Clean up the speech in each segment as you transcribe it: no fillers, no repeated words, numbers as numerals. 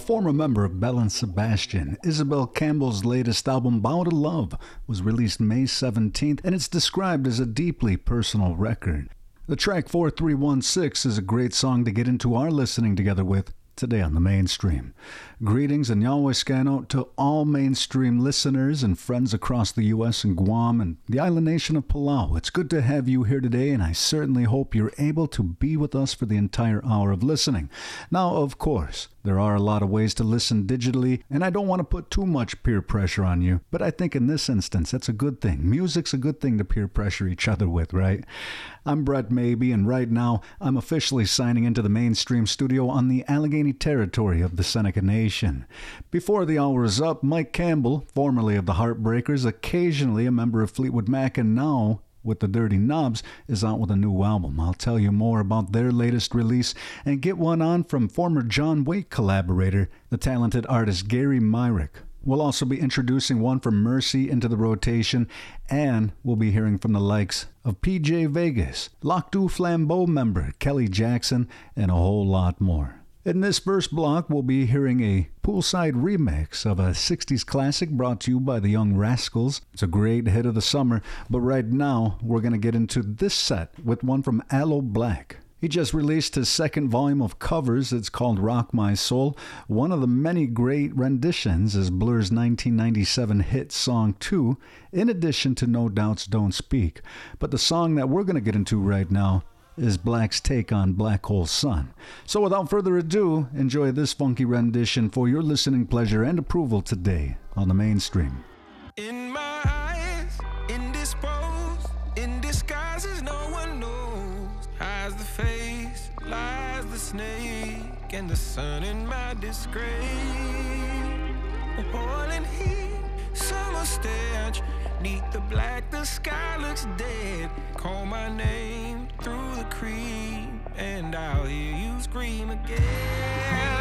former member of Belle and Sebastian, Isabel Campbell's latest album, Bow to Love, was released May 17th, and it's described as a deeply personal record. The track 4316 is a great song to get into our listening together with today on the Mainstream. Greetings and Yahweh Scano to all Mainstream listeners and friends across the U.S. and Guam and the island nation of Palau. It's good to have you here today, and I certainly hope you're able to be with us for the entire hour of listening. Now, of course, there are a lot of ways to listen digitally, and I don't want to put too much peer pressure on you, but I think in this instance, that's a good thing. Music's a good thing to peer pressure each other with, right? I'm Brett Maybe, and right now, I'm officially signing into the Mainstream studio on the Allegheny territory of the Seneca Nation. Before the hour is up, Mike Campbell, formerly of the Heartbreakers, occasionally a member of Fleetwood Mac, and now with the Dirty Knobs, is out with a new album. I'll tell you more about their latest release and get one on from former John Waite collaborator, the talented artist Gary Myrick. We'll also be introducing one from Mercy into the rotation, and we'll be hearing from the likes of PJ Vegas, Lac du Flambeau member Kelly Jackson, and a whole lot more. In this first block, we'll be hearing a poolside remix of a 60s classic brought to you by the Young Rascals. It's a great hit of the summer, but right now, we're going to get into this set with one from Aloe Blacc. He just released his second volume of covers. It's called Rock My Soul. One of the many great renditions is Blur's 1997 hit song 2, in addition to No Doubt's Don't Speak. But the song that we're going to get into right now is Black's take on Black Hole Sun. So without further ado, enjoy this funky rendition for your listening pleasure and approval today on the Mainstream. In my eyes, indisposed, in disguises no one knows. Hides the face, lies the snake, and the sun in my disgrace. Boiling heat, summer stench, neath the black, the sky looks dead. Call my name through the cream, and I'll hear you scream again.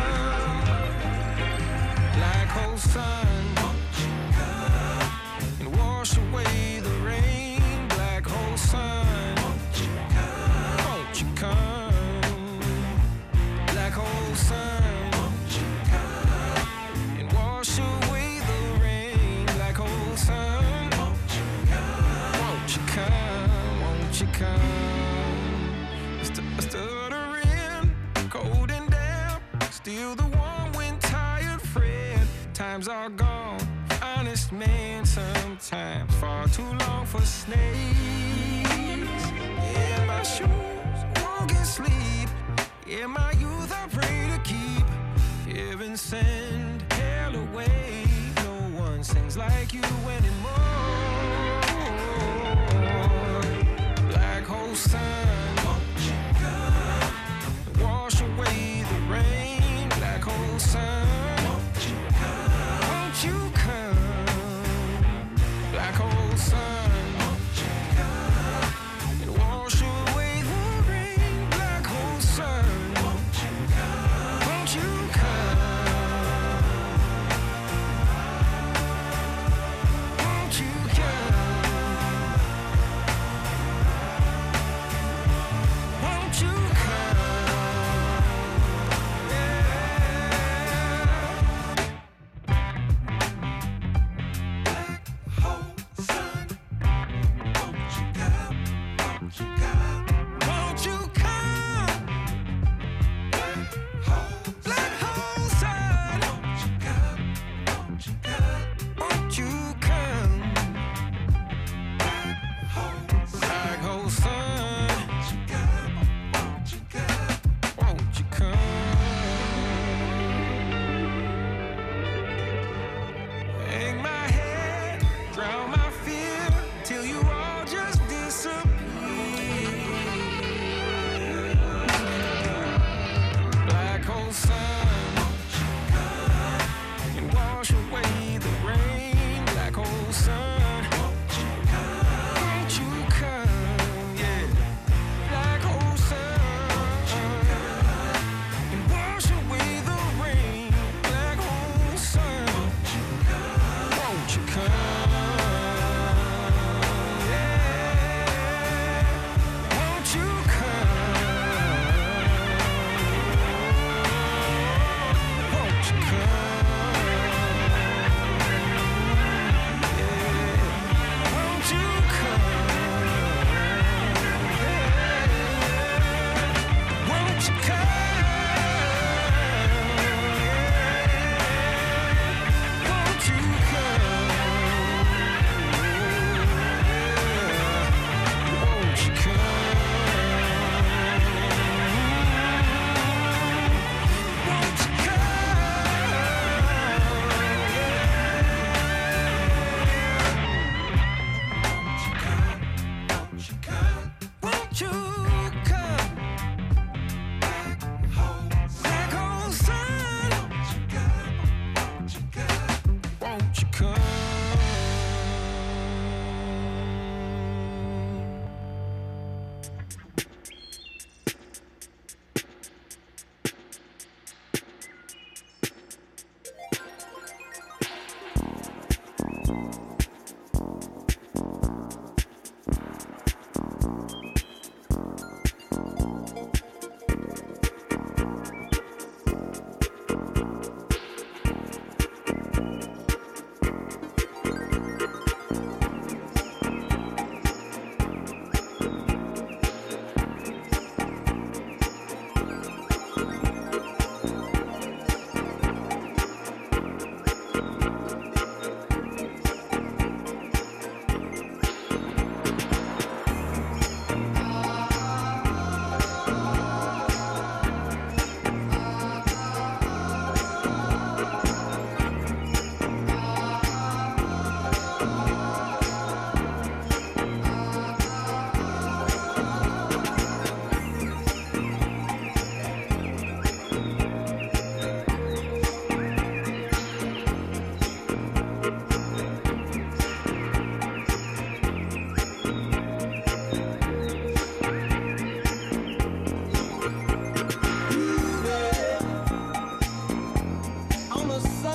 Black hole sun, won't you come and wash away the rain? Black hole sun, won't you come? Won't you come? Black hole sun, won't you come and wash away the rain? Black hole sun, won't you come? Won't you come? Won't you come? Stuttering, cold and damp, still the warm wind, tired friend. Times are gone, honest man, sometimes far too long for snakes. Yeah, my shoes won't get sleep. Yeah, my youth I pray to keep. Heaven send hell away. No one sings like you anymore. Black hole sun, won't you come? Wash away the rain. Black hole sun, won't you come? Won't you come? Black hole sun, won't you come and wash away the rain? Black hole sun, won't you come? Won't you come?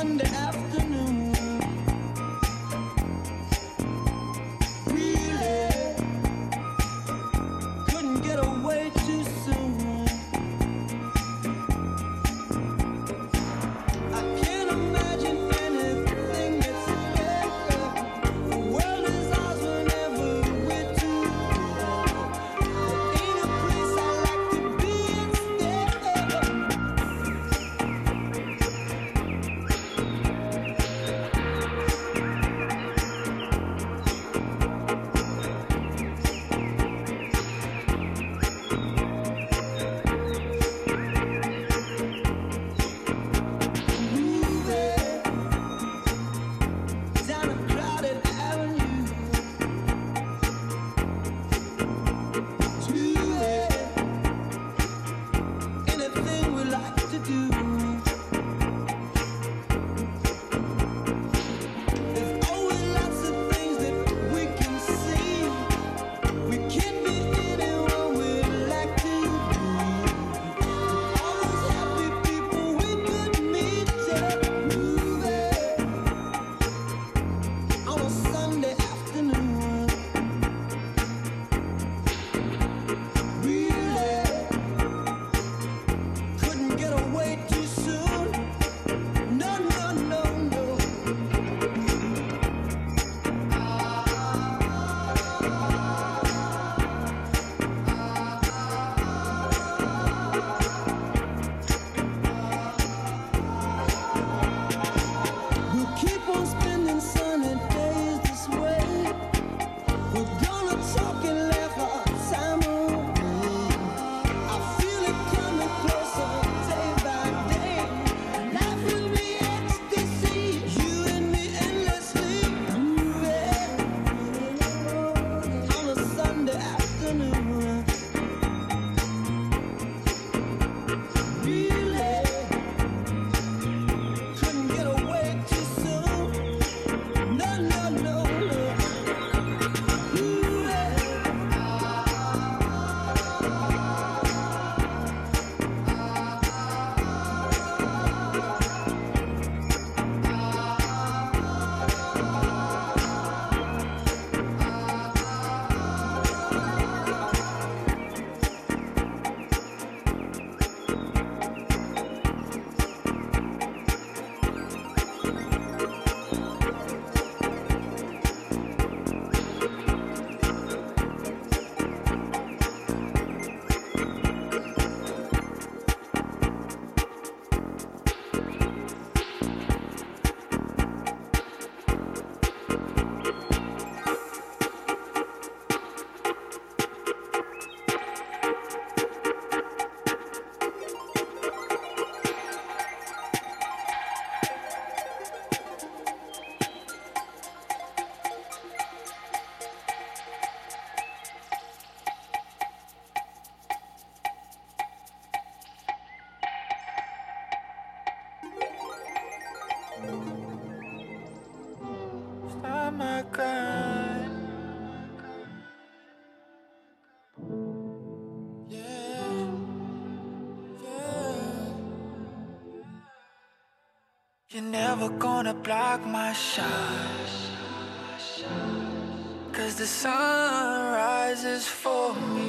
Sunday afternoon. Really couldn't get away too soon. I can't imagine anything that's better. The world is ours whenever we're together. There ain't a place I like to be instead. Down a crowded avenue, to anything we like to do. There's always lots of things that we can see. We can be anyone we like to be. All those happy people we could meet at a movie on a Sunday afternoon. Really couldn't get away too soon. No, no, no, no. We'll keep on spending sunny days this way. We're gonna talk and laugh our time away. I feel it coming closer day by day. Life would be ecstasy, you and me endlessly moving on a Sunday afternoon. Really couldn't get away too soon. No, no, no, no. Stop my grind. Yeah, yeah. You're never gonna block my shine, 'cause the sun rises for me.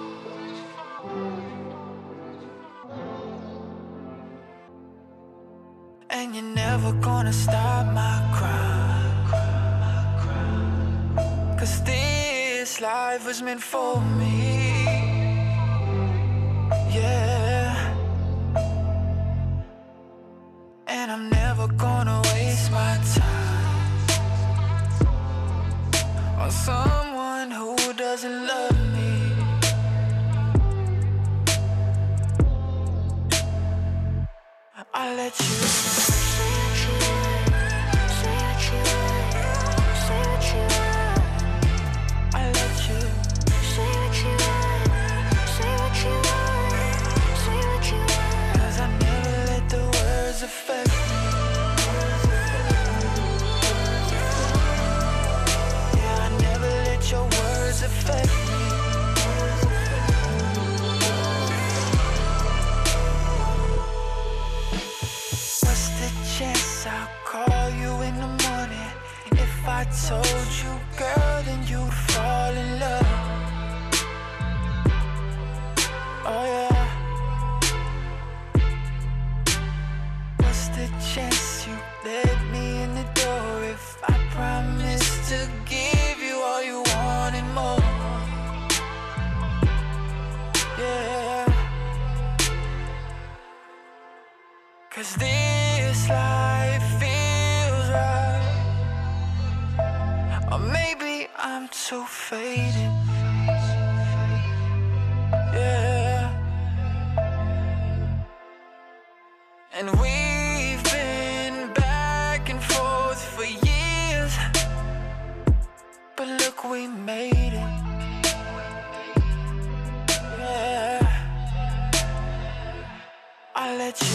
And you're never gonna stop my grind, 'cause this life was meant for me. Yeah. And I'm never gonna waste my time on someone who doesn't love me. I let you say what you want, say what you want, say what you want. I let you say what you want, say what you want, say what you want. 'Cause I never let the words affect me. call you in the morning. If I told you, girl, then you'd fall in love. Oh yeah. What's the chance you let me in the door if I promise to give you all you want and more? Yeah. 'Cause this life feels right. Or maybe I'm too faded. Yeah. And we've been back and forth for years, but look, we made it. Yeah. I'll let you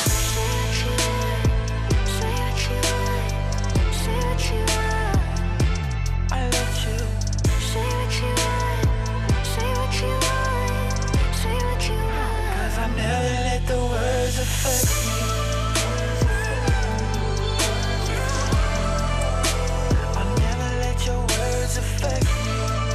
affect me. I'll never let your words affect me.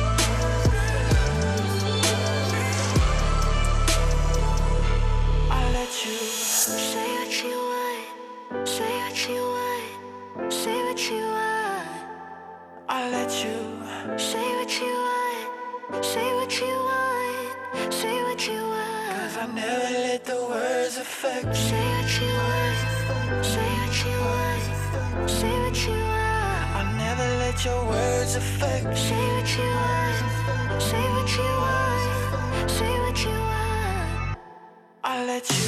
I'll let you say what you want, say what you want, say what you want. I'll let you say what you want, say what you want, say what you want. 'Cause I never let the words affect me. Say what you want, say what you want, say what you want. I'll never let your words affect me. Say what you want, say what you want, say what you want. I'll let you.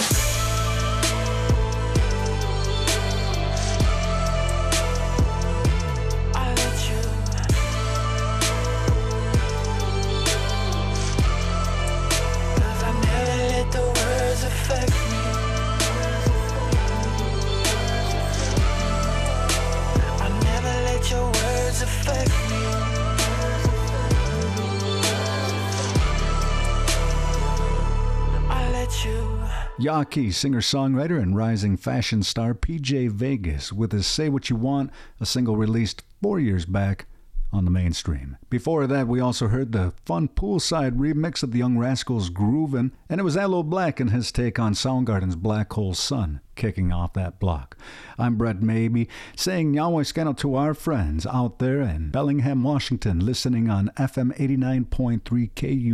Affect me. I never let your words affect me. I let you. Yaki, singer-songwriter and rising fashion star PJ Vegas with his Say What You Want, a single released 4 years back on the mainstream. Before that, we also heard the fun poolside remix of the Young Rascals' Groovin', and it was Aloe Black and his take on Soundgarden's Black Hole Sun kicking off that block. I'm Brett Maybe, saying Nyawaskano to our friends out there in Bellingham, Washington, listening on FM 89.3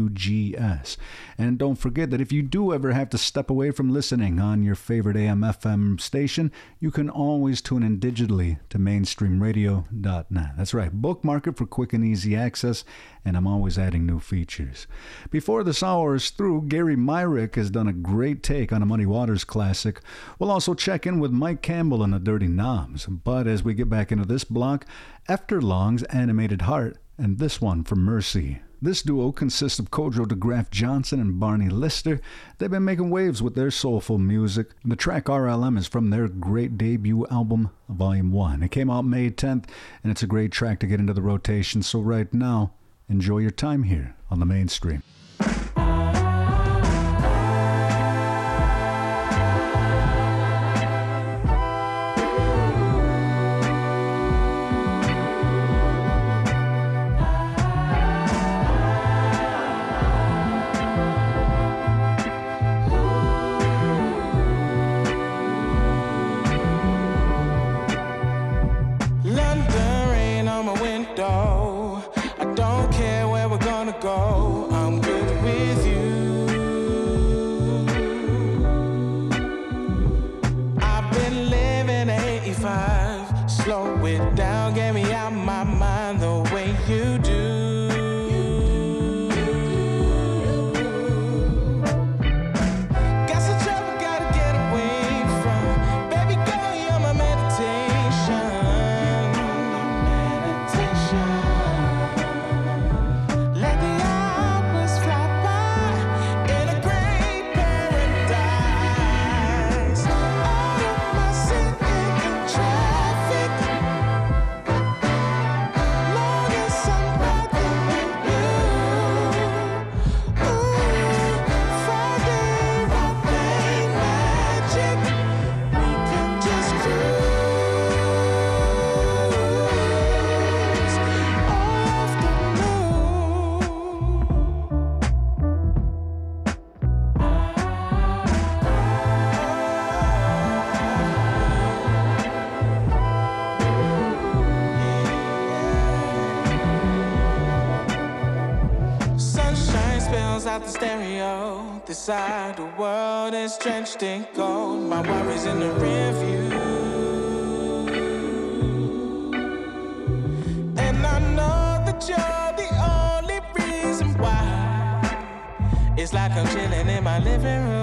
KUGS. And don't forget that if you do ever have to step away from listening on your favorite AM/FM station, you can always tune in digitally to mainstreamradio.net. That's right, bookmark it for quick and easy access, and I'm always adding new features. Before this hour is through, Gary Myrick has done a great take on a Muddy Waters classic. We'll also check in with Mike Campbell and the Dirty Knobs. But as we get back into this block, Efterlong's Animated Heart, and this one from Mercy. This duo consists of Kodro DeGraff Johnson and Barney Lister. They've been making waves with their soulful music. The track RLM is from their great debut album, Volume 1. It came out May 10th, and it's a great track to get into the rotation. So right now, enjoy your time here on the mainstream. Traffic, long as somebody out the stereo. This side the world is drenched in gold. My worries in the rear view. And I know that you're the only reason why. It's like I'm chilling in my living room.